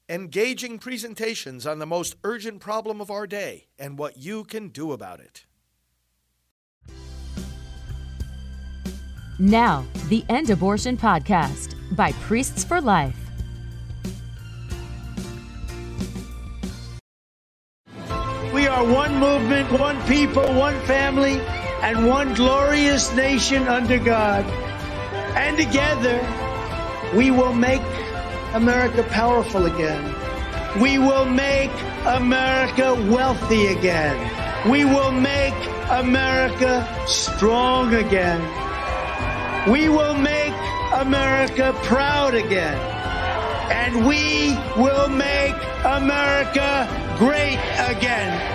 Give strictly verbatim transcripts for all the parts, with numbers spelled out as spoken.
engaging presentations on the most urgent problem of our day and what you can do about it. Now, the End Abortion Podcast by Priests for Life. We are one movement, one people, one family, and one glorious nation under God. And together, we will make America powerful again. We will make America wealthy again. We will make America strong again. We will make America proud again. And we will make America great again.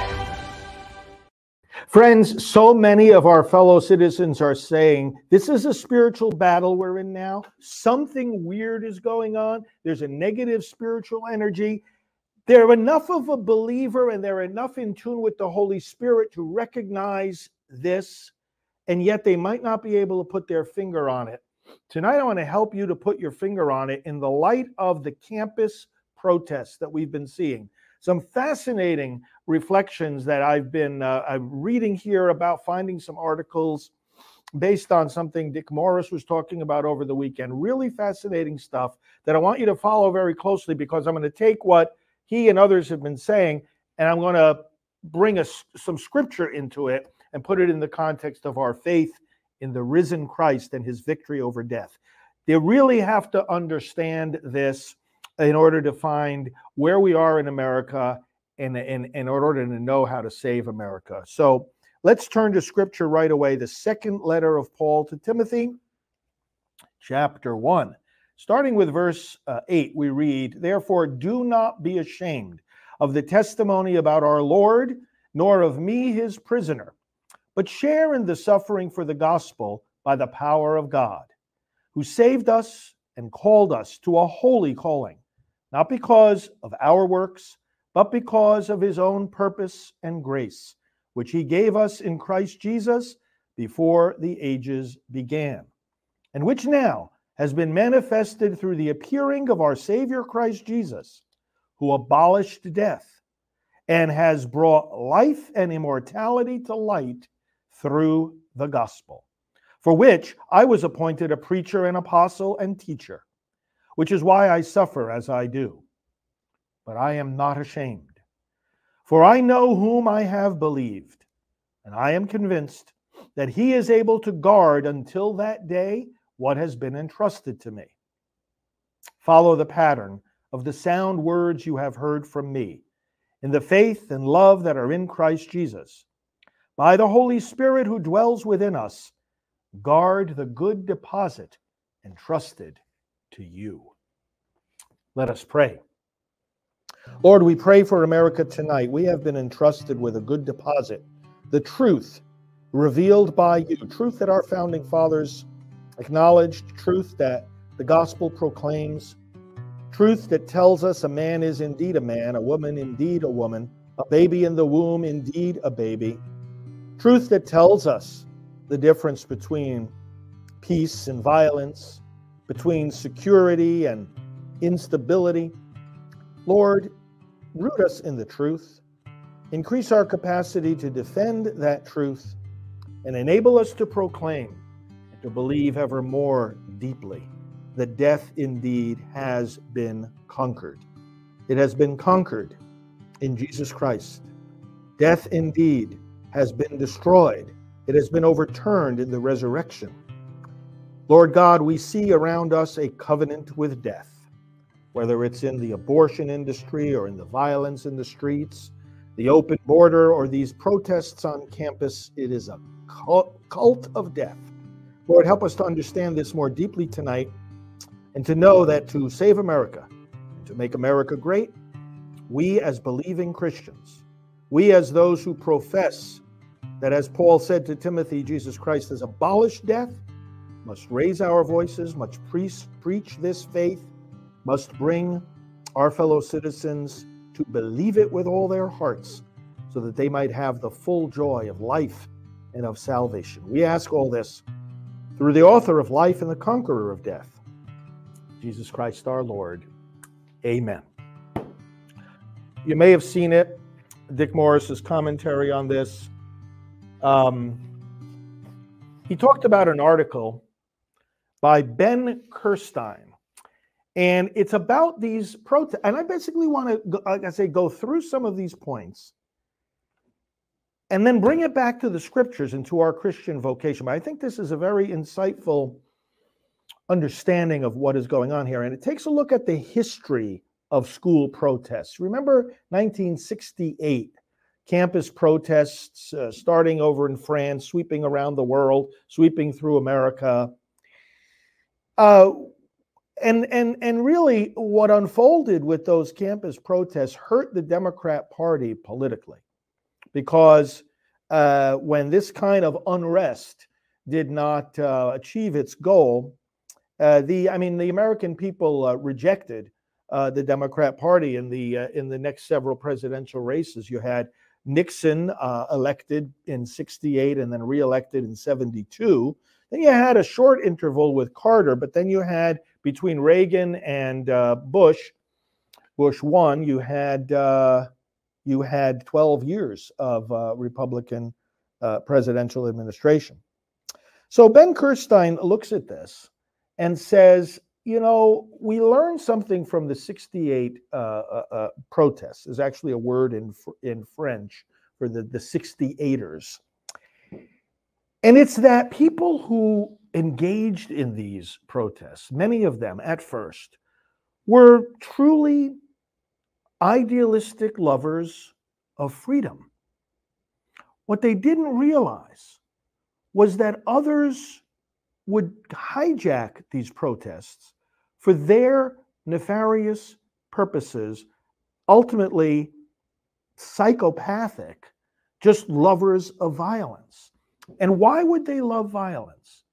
Friends, so many of our fellow citizens are saying, this is a spiritual battle we're in now. Something weird is going on. There's a negative spiritual energy. They're enough of a believer and they're enough in tune with the Holy Spirit to recognize this, and yet they might not be able to put their finger on it. Tonight, I want to help you to put your finger on it in the light of the campus protests that we've been seeing. Some fascinating reflections that I've been uh, I'm reading here about, finding some articles based on something Dick Morris was talking about over the weekend. Really fascinating stuff that I want you to follow very closely, because I'm going to take what he and others have been saying and I'm going to bring a, some scripture into it and put it in the context of our faith in the risen Christ and his victory over death. They really have to understand this in order to find where we are in America and in order to know how to save America. So let's turn to scripture right away. The second letter of Paul to Timothy, chapter one. Starting with verse uh, eight, we read, "Therefore do not be ashamed of the testimony about our Lord, nor of me his prisoner, but share in the suffering for the gospel by the power of God, who saved us and called us to a holy calling, not because of our works, but because of his own purpose and grace, which he gave us in Christ Jesus before the ages began, and which now has been manifested through the appearing of our Savior Christ Jesus, who abolished death and has brought life and immortality to light through the gospel, for which I was appointed a preacher and apostle and teacher, which is why I suffer as I do. But I am not ashamed, for I know whom I have believed, and I am convinced that he is able to guard until that day what has been entrusted to me. Follow the pattern of the sound words you have heard from me, in the faith and love that are in Christ Jesus. By the Holy Spirit who dwells within us, guard the good deposit entrusted to you." Let us pray. Lord, we pray for America tonight. We have been entrusted with a good deposit, the truth revealed by you, truth that our founding fathers acknowledged, truth that the gospel proclaims, truth that tells us a man is indeed a man, a woman indeed a woman, a baby in the womb indeed a baby, truth that tells us the difference between peace and violence, between security and instability. Lord, root us in the truth, increase our capacity to defend that truth, and enable us to proclaim and to believe ever more deeply that death indeed has been conquered. It has been conquered in Jesus Christ. Death indeed has been destroyed. It has been overturned in the resurrection. Lord God, we see around us a covenant with death. Whether it's in the abortion industry or in the violence in the streets, the open border or these protests on campus, it is a cult of death. Lord, help us to understand this more deeply tonight and to know that to save America and to make America great, we as believing Christians, we as those who profess that, as Paul said to Timothy, Jesus Christ has abolished death, must raise our voices, must pre- preach this faith, must bring our fellow citizens to believe it with all their hearts so that they might have the full joy of life and of salvation. We ask all this through the author of life and the conqueror of death, Jesus Christ our Lord. Amen. You may have seen it, Dick Morris's commentary on this. Um, he talked about an article by Ben Kirstein, and it's about these protests. And I basically want to, like I say, go through some of these points and then bring it back to the scriptures and to our Christian vocation. But I think this is a very insightful understanding of what is going on here. And it takes a look at the history of school protests. Remember nineteen sixty-eight, campus protests uh, starting over in France, sweeping around the world, sweeping through America. Uh, and, and, and really what unfolded with those campus protests hurt the Democrat Party politically. Because uh, when this kind of unrest did not uh, achieve its goal, uh, the I mean, the American people uh, rejected uh, the Democrat Party in the uh, in the next several presidential races. You had Nixon uh, elected in sixty-eight and then reelected in seventy-two. Then you had a short interval with Carter, but then you had between Reagan and uh, Bush, Bush one, you had. Uh, You had twelve years of uh, Republican uh, presidential administration. So Ben Kirstein looks at this and says, you know, we learned something from the sixty-eight uh, uh, uh, protests. There's actually a word in in French for the, the sixty-eighters. And it's that people who engaged in these protests, many of them at first, were truly idealistic lovers of freedom. What they didn't realize was that others would hijack these protests for their nefarious purposes, ultimately psychopathic, just lovers of violence. And why would they love violence?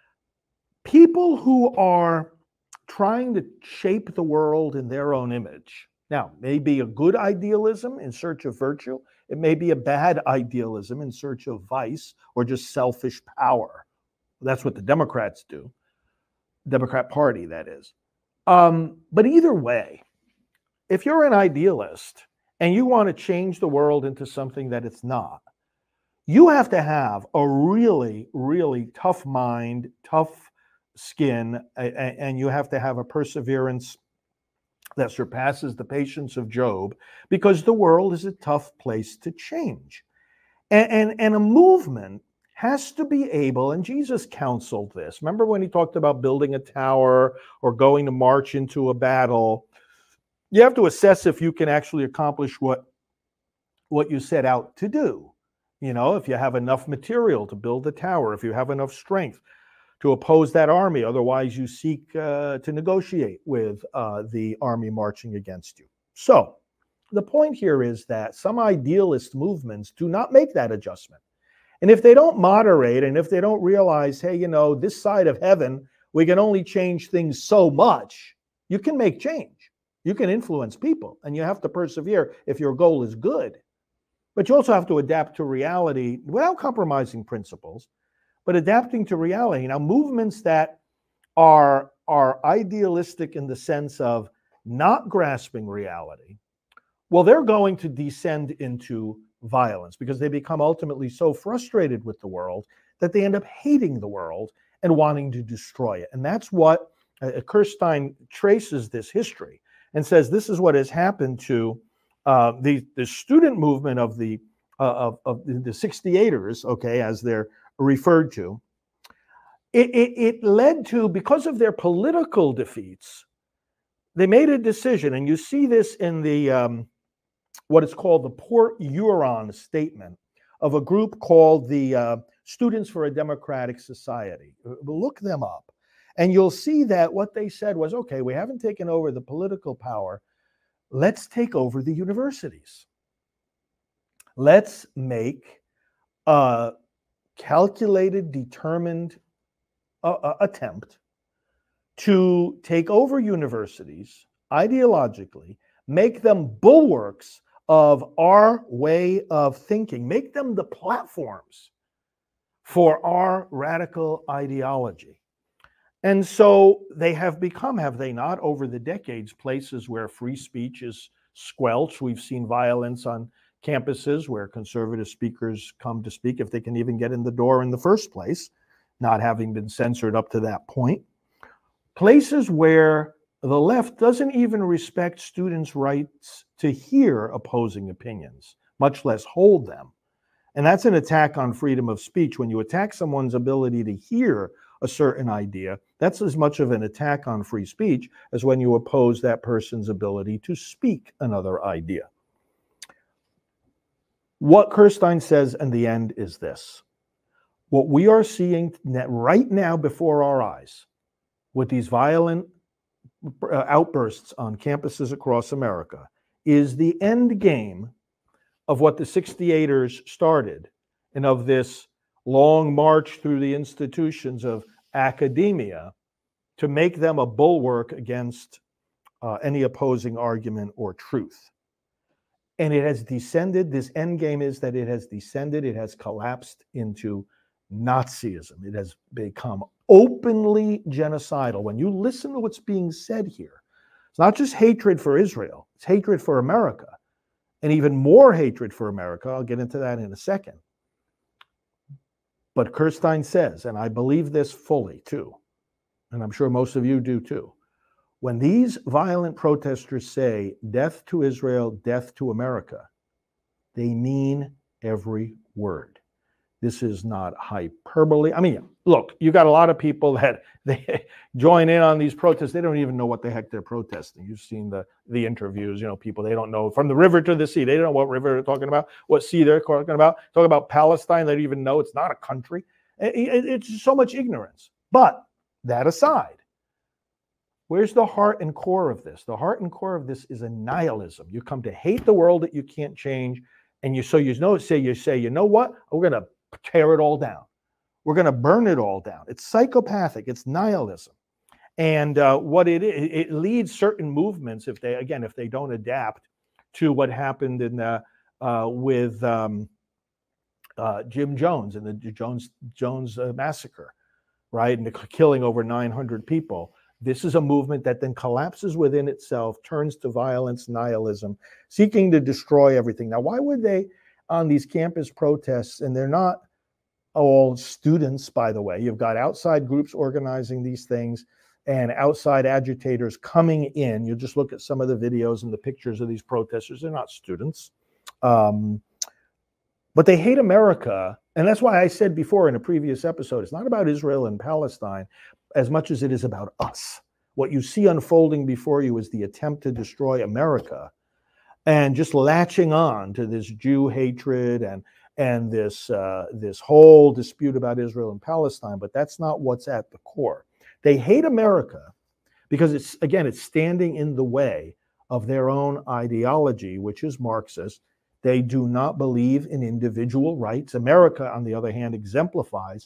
People who are trying to shape the world in their own image. Now, it may be a good idealism in search of virtue. It may be a bad idealism in search of vice or just selfish power. That's what the Democrats do. Democrat Party, that is. Um, but either way, if you're an idealist and you want to change the world into something that it's not, you have to have a really, really tough mind, tough skin, and you have to have a perseverance that surpasses the patience of Job, because the world is a tough place to change. And, and, and a movement has to be able, and Jesus counseled this. Remember when he talked about building a tower or going to march into a battle? You have to assess if you can actually accomplish what, what you set out to do. You know, if you have enough material to build the tower, if you have enough strength to oppose that army. Otherwise, you seek uh, to negotiate with uh, the army marching against you. So the point here is that some idealist movements do not make that adjustment. And if they don't moderate, and if they don't realize, hey, you know, this side of heaven, we can only change things so much, you can make change. You can influence people, and you have to persevere if your goal is good. But you also have to adapt to reality without compromising principles, but adapting to reality. Now, movements that are, are idealistic in the sense of not grasping reality, well, they're going to descend into violence because they become ultimately so frustrated with the world that they end up hating the world and wanting to destroy it. And that's what uh, Kirstein traces this history and says this is what has happened to uh, the, the student movement of the, uh, of, of the sixty-eighters, okay, as they're referred to. It, it, it led to, because of their political defeats, they made a decision, and you see this in the um, what is called the Port Huron Statement of a group called the uh, Students for a Democratic Society. Look them up, and you'll see that what they said was, okay, we haven't taken over the political power. Let's take over the universities. Let's make a calculated, determined uh, attempt to take over universities ideologically, make them bulwarks of our way of thinking, make them the platforms for our radical ideology. And so they have become, have they not, over the decades, places where free speech is squelched. We've seen violence on campuses where conservative speakers come to speak, if they can even get in the door in the first place, not having been censored up to that point. Places where the left doesn't even respect students' rights to hear opposing opinions, much less hold them. And that's an attack on freedom of speech. When you attack someone's ability to hear a certain idea, that's as much of an attack on free speech as when you oppose that person's ability to speak another idea. What Kirstein says in the end is this: what we are seeing right now before our eyes with these violent outbursts on campuses across America is the end game of what the sixty-eighters started, and of this long march through the institutions of academia to make them a bulwark against uh, any opposing argument or truth. And it has descended, this end game is that it has descended, it has collapsed into Nazism. It has become openly genocidal. When you listen to what's being said here, it's not just hatred for Israel, it's hatred for America, and even more hatred for America. I'll get into that in a second. But Kirstein says, and I believe this fully too, and I'm sure most of you do too, when these violent protesters say death to Israel, death to America, they mean every word. This is not hyperbole. I mean, look, you got a lot of people that they join in on these protests. They don't even know what the heck they're protesting. You've seen the, the interviews, you know, people, they don't know from the river to the sea. They don't know what river they're talking about, what sea they're talking about. Talk about Palestine, they don't even know it's not a country. It, it, it's so much ignorance. But that aside, where's the heart and core of this? The heart and core of this is a nihilism. You come to hate the world that you can't change, and you so you know say you say, you know what? We're going to tear it all down. We're going to burn it all down. It's psychopathic. It's nihilism. And uh, what it is, it leads certain movements, if they, again, if they don't adapt to what happened in the, uh, with um, uh, Jim Jones and the Jones, Jones uh, massacre, right? And the killing over nine hundred people. This is a movement that then collapses within itself, turns to violence, nihilism, seeking to destroy everything. Now, why would they, on these campus protests, and they're not all students, by the way, you've got outside groups organizing these things and outside agitators coming in. You just look at some of the videos and the pictures of these protesters. They're not students. Um, but they hate America. And that's why I said before in a previous episode, it's not about Israel and Palestine as much as it is about us. What you see unfolding before you is the attempt to destroy America, and just latching on to this Jew hatred and and this uh, this whole dispute about Israel and Palestine. But that's not what's at the core. They hate America because it's, again, it's standing in the way of their own ideology, which is Marxist. They do not believe in individual rights. America, on the other hand, exemplifies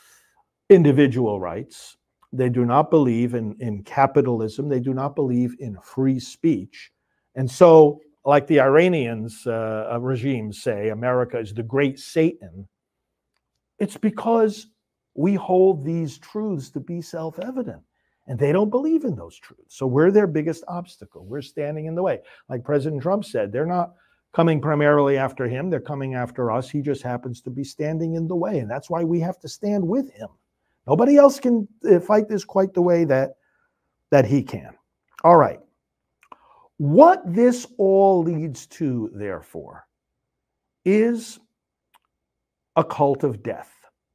individual rights. They do not believe in, in capitalism. They do not believe in free speech. And so, like the Iranians uh, regimes say, America is the great Satan, it's because we hold these truths to be self-evident. And they don't believe in those truths. So we're their biggest obstacle. We're standing in the way. Like President Trump said, they're not coming primarily after him. They're coming after us. He just happens to be standing in the way. And that's why we have to stand with him. Nobody else can fight this quite the way that, that he can. All right. What this all leads to, therefore, is a cult of death.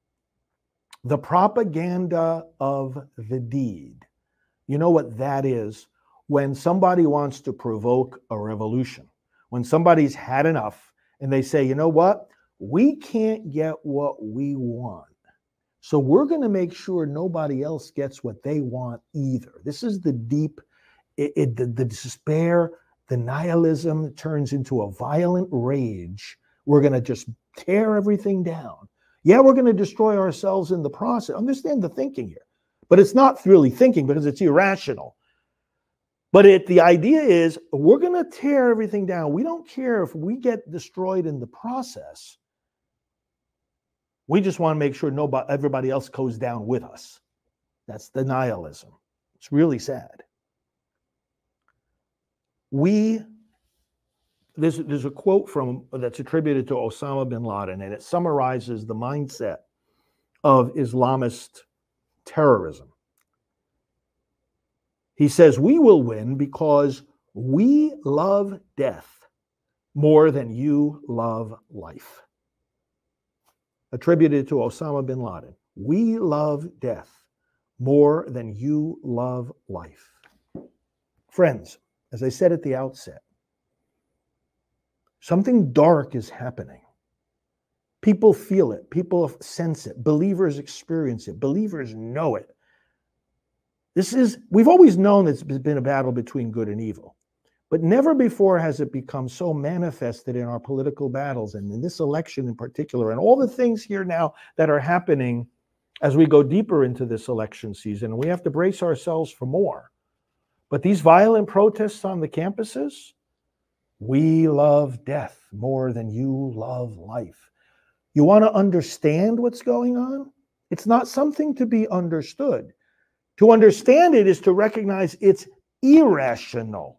The propaganda of the deed. You know what that is? When somebody wants to provoke a revolution, when somebody's had enough and they say, you know what? We can't get what we want, so we're going to make sure nobody else gets what they want either. This is the deep, it, it, the, the despair, the nihilism turns into a violent rage. We're going to just tear everything down. Yeah, we're going to destroy ourselves in the process. Understand the thinking here. But it's not really thinking because it's irrational. But it, the idea is we're going to tear everything down. We don't care if we get destroyed in the process. We just want to make sure nobody, everybody else goes down with us. That's the nihilism. It's really sad. We, there's, there's a quote from that's attributed to Osama bin Laden, and it summarizes the mindset of Islamist terrorism. He says, "We will win because we love death more than you love life." Attributed to Osama bin Laden. We love death more than you love life. Friends, as I said at the outset, something dark is happening. People feel it. People sense it. Believers experience it. Believers know it. This is, we've always known it's been a battle between good and evil, but never before has it become so manifested in our political battles, and in this election in particular, and all the things here now that are happening as we go deeper into this election season. And we have to brace ourselves for more. But these violent protests on the campuses, we love death more than you love life. You want to understand what's going on? It's not something to be understood. To understand it is to recognize it's irrational.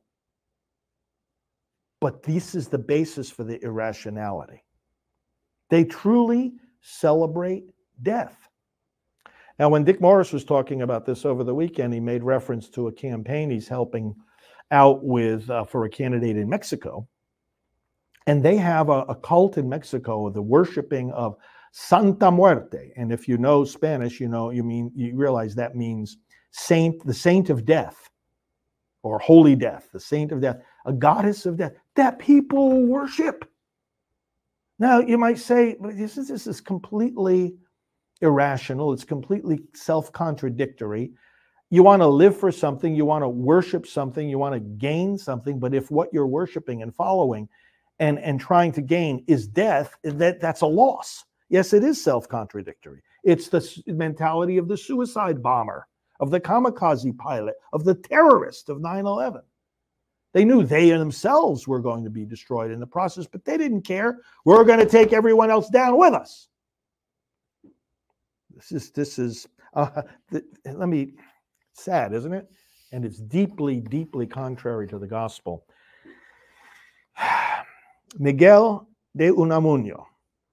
But this is the basis for the irrationality. They truly celebrate death. Now, when Dick Morris was talking about this over the weekend, he made reference to a campaign he's helping out with uh, for a candidate in Mexico. And they have a, a cult in Mexico, the worshiping of Santa Muerte. And if you know Spanish, you know, you mean, you realize that means saint, the saint of death, or holy death, the saint of death, a goddess of death that people worship. Now, you might say, this is, this is completely irrational. It's completely self-contradictory. You want to live for something, you want to worship something, you want to gain something, but if what you're worshiping and following and, and trying to gain is death, that, that's a loss. Yes, it is self-contradictory. It's the mentality of the suicide bomber, of the kamikaze pilot, of the terrorist of nine eleven. They knew they themselves were going to be destroyed in the process, but they didn't care. We're going to take everyone else down with us. This is, this is, uh, th- let me, sad, isn't it? And it's deeply, deeply contrary to the gospel. Miguel de Unamuno.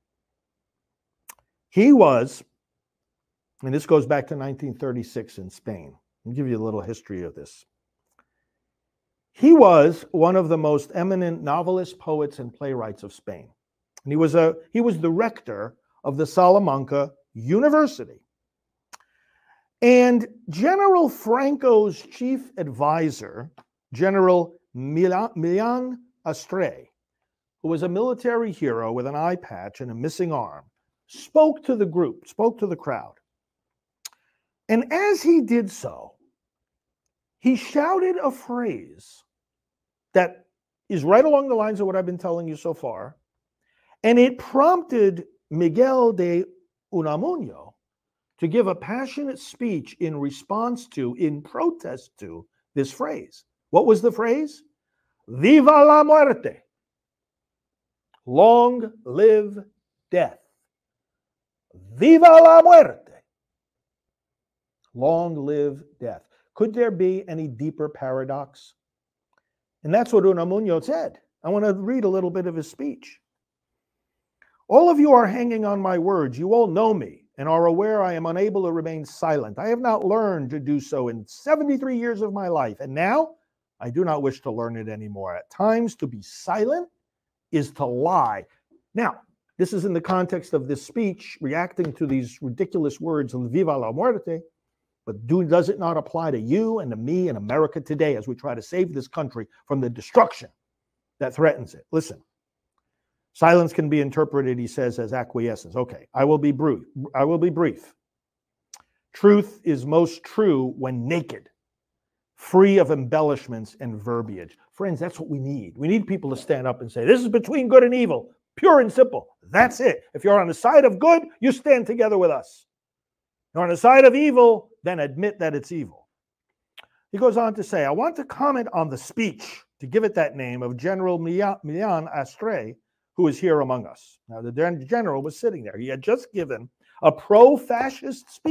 He was, and this goes back to nineteen thirty-six in Spain. I'll give you a little history of this. He was one of the most eminent novelists, poets, and playwrights of Spain. And he was a he was the rector of the Salamanca University. And General Franco's chief advisor, General Millán Astray, who was a military hero with an eye patch and a missing arm, spoke to the group, spoke to the crowd. And as he did so, he shouted a phrase that is right along the lines of what I've been telling you so far. And it prompted Miguel de Unamuno to give a passionate speech in response to, in protest to, this phrase. What was the phrase? Viva la muerte. Long live death. Viva la muerte. Long live death. Could there be any deeper paradox? And that's what Unamuno said. I want to read a little bit of his speech. All of you are hanging on my words. You all know me and are aware I am unable to remain silent. I have not learned to do so in seventy-three years of my life. And now I do not wish to learn it anymore. At times, to be silent is to lie. Now, this is in the context of this speech, reacting to these ridiculous words, Viva la muerte. But do, does it not apply to you and to me in America today as we try to save this country from the destruction that threatens it? Listen, silence can be interpreted, he says, as acquiescence. Okay, I will be brief. I will be brief. Truth is most true when naked, free of embellishments and verbiage. Friends, that's what we need. We need people to stand up and say, this is between good and evil, pure and simple. That's it. If you're on the side of good, you stand together with us. You're on the side of evil, then admit that it's evil. He goes on to say, I want to comment on the speech, to give it that name, of General Millán Astray, who is here among us. Now, the general was sitting there. He had just given a pro-fascist speech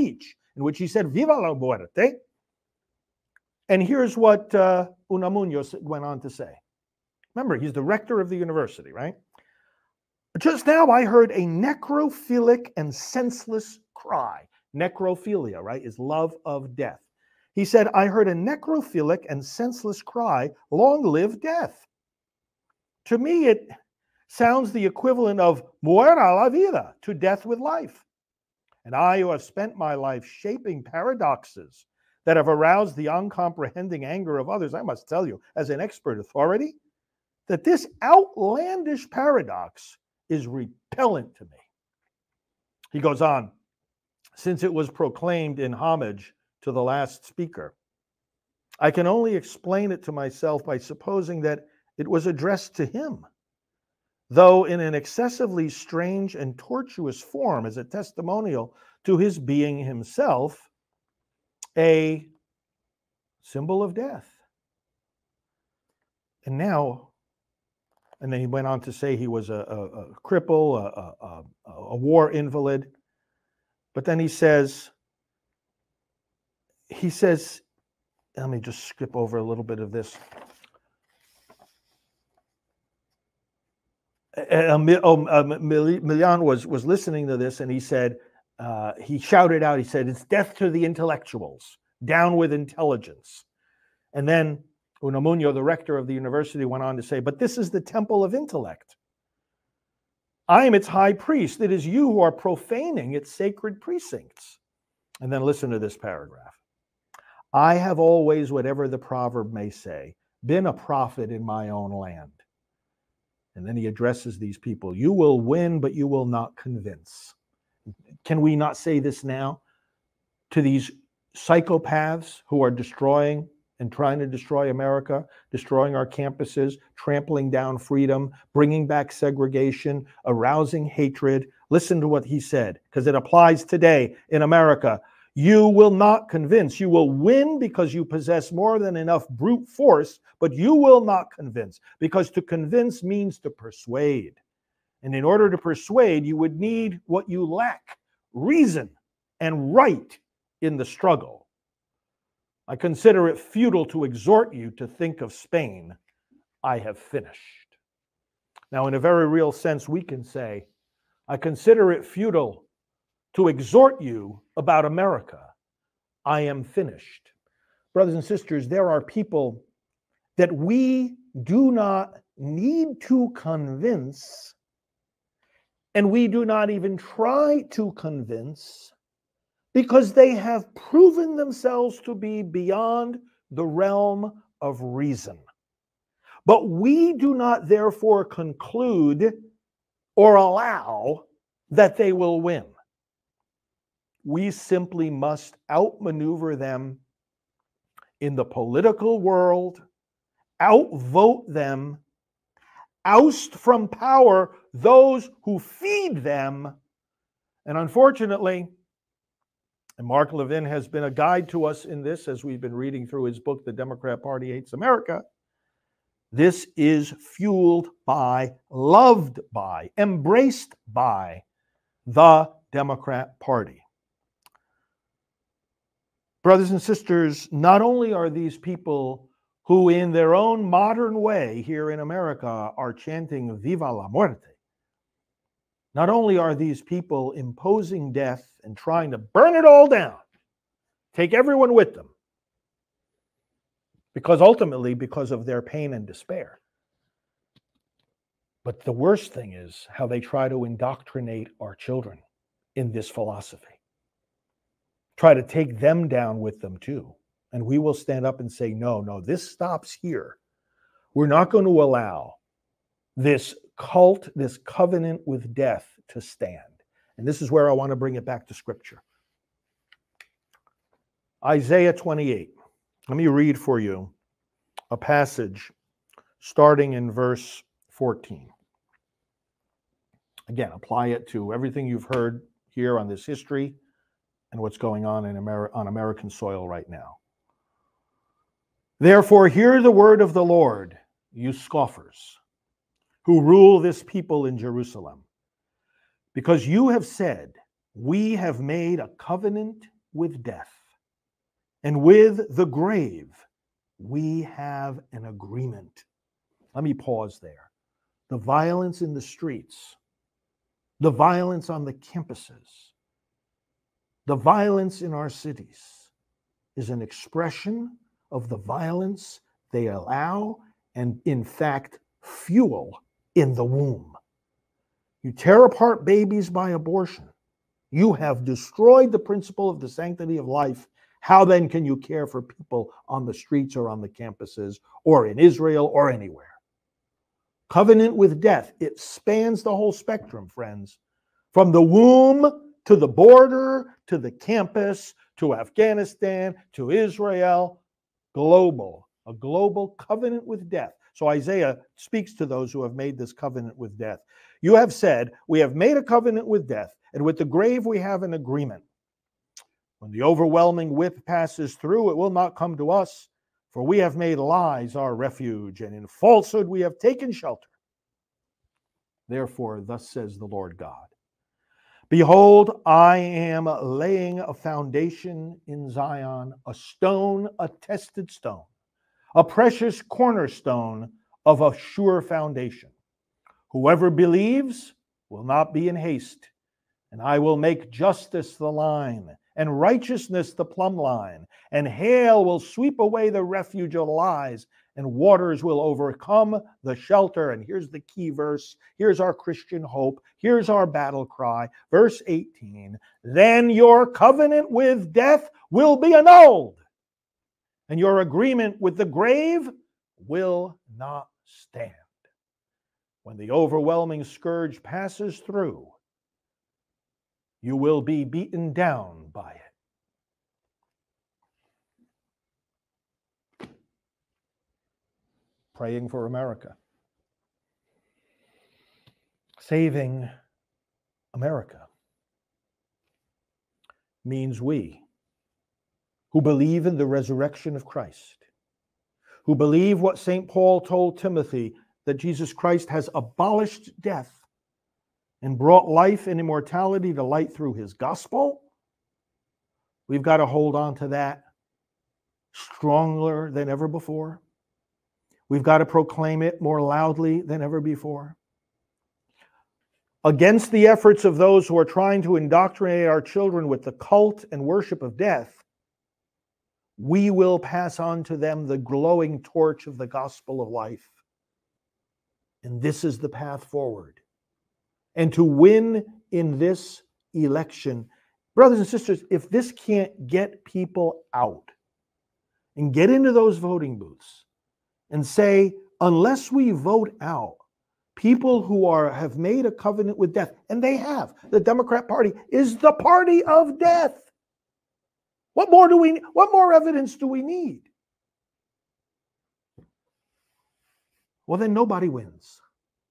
in which he said, Viva la muerte. And here's what uh, Unamuno went on to say. Remember, he's the rector of the university, right? Just now I heard a necrophilic and senseless cry. Necrophilia, right, is love of death. He said, I heard a necrophilic and senseless cry, long live death. To me, it sounds the equivalent of muera la vida, to death with life. And I, who have spent my life shaping paradoxes that have aroused the uncomprehending anger of others, I must tell you, as an expert authority, that this outlandish paradox is repellent to me. He goes on, since it was proclaimed in homage to the last speaker, I can only explain it to myself by supposing that it was addressed to him, though in an excessively strange and tortuous form as a testimonial to his being himself a symbol of death. And now, and then he went on to say he was a, a, a cripple, a, a, a war invalid. But then he says, he says, let me just skip over a little bit of this. Uh, oh, uh, Milian was, was listening to this, and he said, uh, he shouted out, he said, it's death to the intellectuals, down with intelligence. And then Unamuno, the rector of the university, went on to say, but this is the temple of intellect. I am its high priest. It is you who are profaning its sacred precincts. And then listen to this paragraph. I have always, whatever the proverb may say, been a prophet in my own land. And then he addresses these people. You will win, but you will not convince. Can we not say this now to these psychopaths who are destroying and trying to destroy America, destroying our campuses, trampling down freedom, bringing back segregation, arousing hatred? Listen to what he said, because it applies today in America. You will not convince. You will win because you possess more than enough brute force, but you will not convince, because to convince means to persuade. And in order to persuade, you would need what you lack, reason and right in the struggle. I consider it futile to exhort you to think of Spain. I have finished. Now, in a very real sense, we can say, I consider it futile to exhort you about America. I am finished. Brothers and sisters, there are people that we do not need to convince, and we do not even try to convince, because they have proven themselves to be beyond the realm of reason. But we do not therefore conclude or allow that they will win. We simply must outmaneuver them in the political world, outvote them, oust from power those who feed them. And unfortunately, and Mark Levin has been a guide to us in this as we've been reading through his book, The Democrat Party Hates America, this is fueled by, loved by, embraced by the Democrat Party. Brothers and sisters, not only are these people who in their own modern way here in America are chanting Viva la Muerte, not only are these people imposing death and trying to burn it all down, take everyone with them, because ultimately because of their pain and despair. But the worst thing is how they try to indoctrinate our children in this philosophy. Try to take them down with them too. And we will stand up and say, no, no, this stops here. We're not going to allow this cult, this covenant with death to stand. And this is where I want to bring it back to Scripture. Isaiah twenty-eight. Let me read for you a passage starting in verse fourteen. Again, apply it to everything you've heard here on this history and what's going on in Amer- on American soil right now. Therefore, hear the word of the Lord, you scoffers, who rule this people in Jerusalem. Because you have said, we have made a covenant with death, and with the grave we have an agreement. Let me pause there. The violence in the streets, the violence on the campuses, the violence in our cities is an expression of the violence they allow and, in fact, fuel in the womb. You tear apart babies by abortion. You have destroyed the principle of the sanctity of life. How then can you care for people on the streets or on the campuses or in Israel or anywhere? Covenant with death, it spans the whole spectrum, friends. From the womb to the border, to the campus, to Afghanistan, to Israel, global, a global covenant with death. So Isaiah speaks to those who have made this covenant with death. You have said, we have made a covenant with death, and with the grave we have an agreement. When the overwhelming whip passes through, it will not come to us, for we have made lies our refuge, and in falsehood we have taken shelter. Therefore, thus says the Lord God, behold, I am laying a foundation in Zion, a stone, a tested stone, a precious cornerstone of a sure foundation. Whoever believes will not be in haste, and I will make justice the line, and righteousness the plumb line, and hail will sweep away the refuge of lies, and waters will overcome the shelter. And here's the key verse. Here's our Christian hope. Here's our battle cry. Verse eighteen, then your covenant with death will be annulled, and your agreement with the grave will not stand. When the overwhelming scourge passes through, you will be beaten down by it. Praying for America. Saving America means we, who believe in the resurrection of Christ, who believe what Saint Paul told Timothy, that Jesus Christ has abolished death and brought life and immortality to light through his gospel, we've got to hold on to that stronger than ever before. We've got to proclaim it more loudly than ever before. Against the efforts of those who are trying to indoctrinate our children with the cult and worship of death, we will pass on to them the glowing torch of the gospel of life. And this is the path forward. And to win in this election, brothers and sisters, if this can't get people out and get into those voting booths and say, unless we vote out people who are have made a covenant with death, and they have, the Democrat Party is the party of death. What more do we what more evidence do we need? Well, then nobody wins.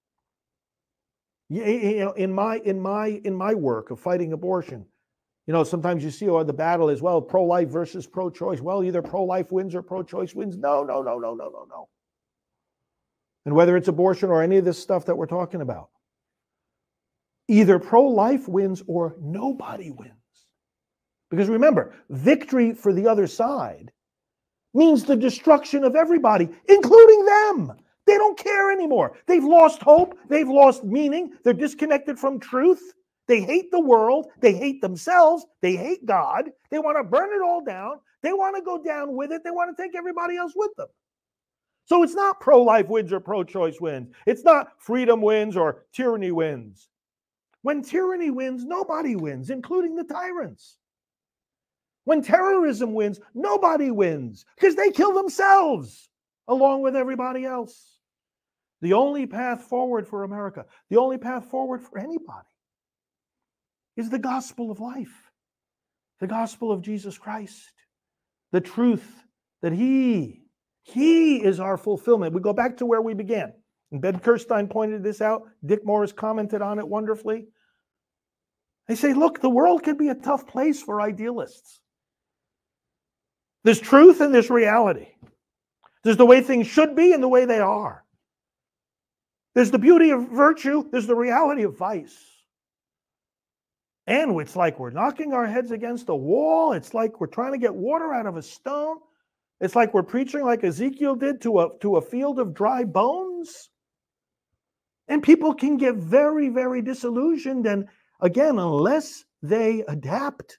You know, in my in my in my work of fighting abortion, you know, sometimes you see, oh, the battle is, well, pro-life versus pro-choice. Well, either pro-life wins or pro-choice wins. No, no, no, no, no, no, no. And whether it's abortion or any of this stuff that we're talking about, either pro-life wins or nobody wins. Because remember, victory for the other side means the destruction of everybody, including them. They don't care anymore. They've lost hope. They've lost meaning. They're disconnected from truth. They hate the world. They hate themselves. They hate God. They want to burn it all down. They want to go down with it. They want to take everybody else with them. So it's not pro-life wins or pro-choice wins. It's not freedom wins or tyranny wins. When tyranny wins, nobody wins, including the tyrants. When terrorism wins, nobody wins because they kill themselves along with everybody else. The only path forward for America, the only path forward for anybody is the gospel of life, the gospel of Jesus Christ, the truth that he, he is our fulfillment. We go back to where we began. And Ben Kirstein pointed this out. Dick Morris commented on it wonderfully. They say, look, the world can be a tough place for idealists. There's truth and there's reality. There's the way things should be and the way they are. There's the beauty of virtue. There's the reality of vice. And it's like we're knocking our heads against a wall. It's like we're trying to get water out of a stone. It's like we're preaching like Ezekiel did to a, to a field of dry bones. And people can get very, very disillusioned. And again, unless they adapt,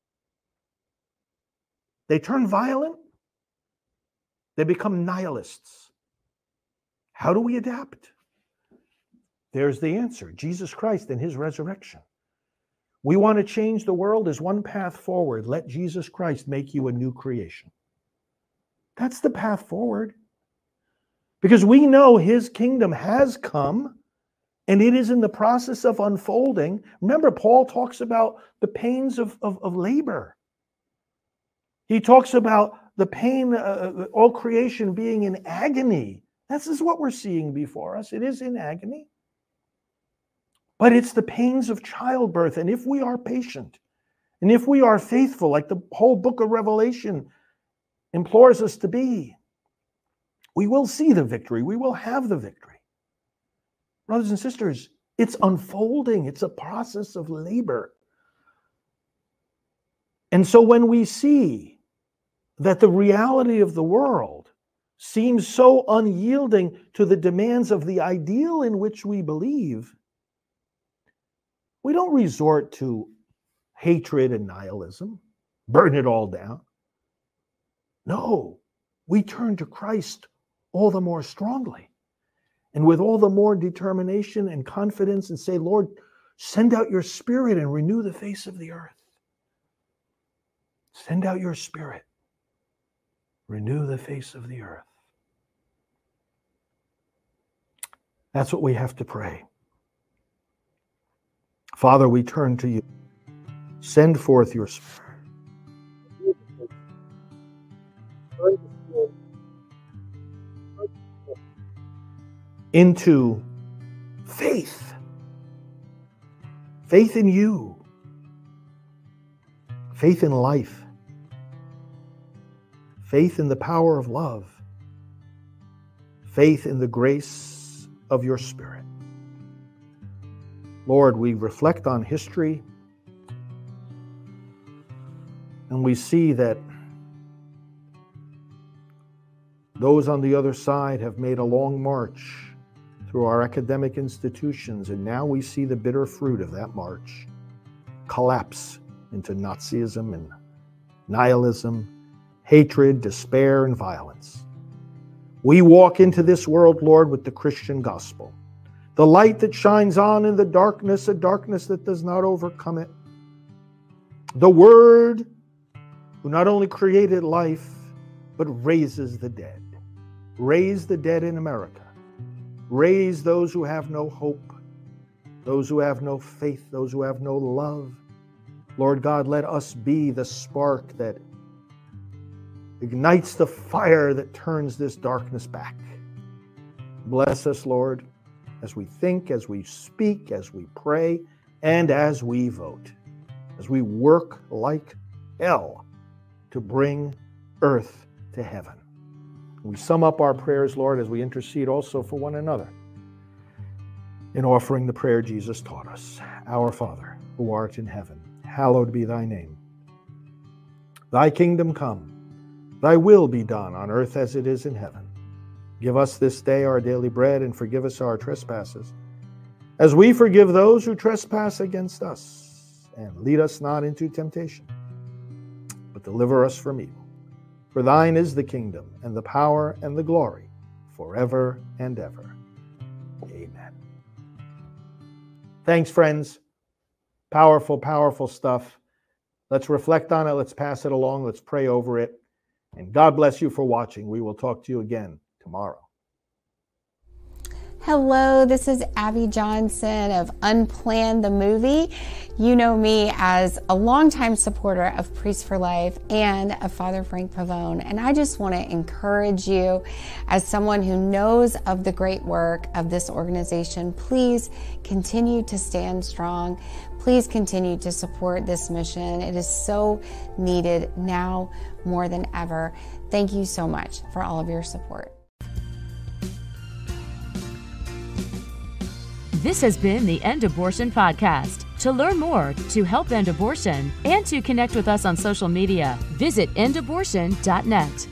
they turn violent, they become nihilists. How do we adapt? There's the answer: Jesus Christ and his resurrection. We want to change the world. As one path forward. Let Jesus Christ make you a new creation. That's the path forward. Because we know his kingdom has come and it is in the process of unfolding. Remember, Paul talks about the pains of, of, of labor. He talks about the pain, uh, all creation being in agony. This is what we're seeing before us. It is in agony. But it's the pains of childbirth. And if we are patient, and if we are faithful, like the whole book of Revelation implores us to be, we will see the victory. We will have the victory. Brothers and sisters, it's unfolding. It's a process of labor. And so when we see that the reality of the world seems so unyielding to the demands of the ideal in which we believe, we don't resort to hatred and nihilism, burn it all down. No, we turn to Christ all the more strongly and with all the more determination and confidence and say, Lord, send out your Spirit and renew the face of the earth. Send out your Spirit. Renew the face of the earth. That's what we have to pray. Father, we turn to you. Send forth your Spirit. Into faith. Faith in you. Faith in life. Faith in the power of love. Faith in the grace of your Spirit. Lord, we reflect on history and we see that those on the other side have made a long march through our academic institutions, and now we see the bitter fruit of that march collapse into Nazism and nihilism, hatred, despair, and violence. We walk into this world, Lord, with the Christian gospel, the light that shines on in the darkness, a darkness that does not overcome it. The Word who not only created life, but raises the dead. Raise the dead in America. Raise those who have no hope, those who have no faith, those who have no love. Lord God, let us be the spark that ignites the fire that turns this darkness back. Bless us, Lord, as we think, as we speak, as we pray, and as we vote, as we work like hell to bring earth to heaven. We sum up our prayers, Lord, as we intercede also for one another in offering the prayer Jesus taught us. Our Father, who art in heaven, hallowed be thy name. Thy kingdom come, thy will be done on earth as it is in heaven. Give us this day our daily bread, and forgive us our trespasses, as we forgive those who trespass against us. And lead us not into temptation, but deliver us from evil. For thine is the kingdom, and the power, and the glory, forever and ever. Amen. Thanks, friends. Powerful, powerful stuff. Let's reflect on it. Let's pass it along. Let's pray over it. And God bless you for watching. We will talk to you again tomorrow. Hello, this is Abby Johnson of Unplanned the Movie. You know me as a longtime supporter of Priests for Life and of Father Frank Pavone. And I just want to encourage you, as someone who knows of the great work of this organization, please continue to stand strong. Please continue to support this mission. It is so needed now more than ever. Thank you so much for all of your support. This has been the End Abortion Podcast. To learn more, to help end abortion, and to connect with us on social media, visit end abortion dot net.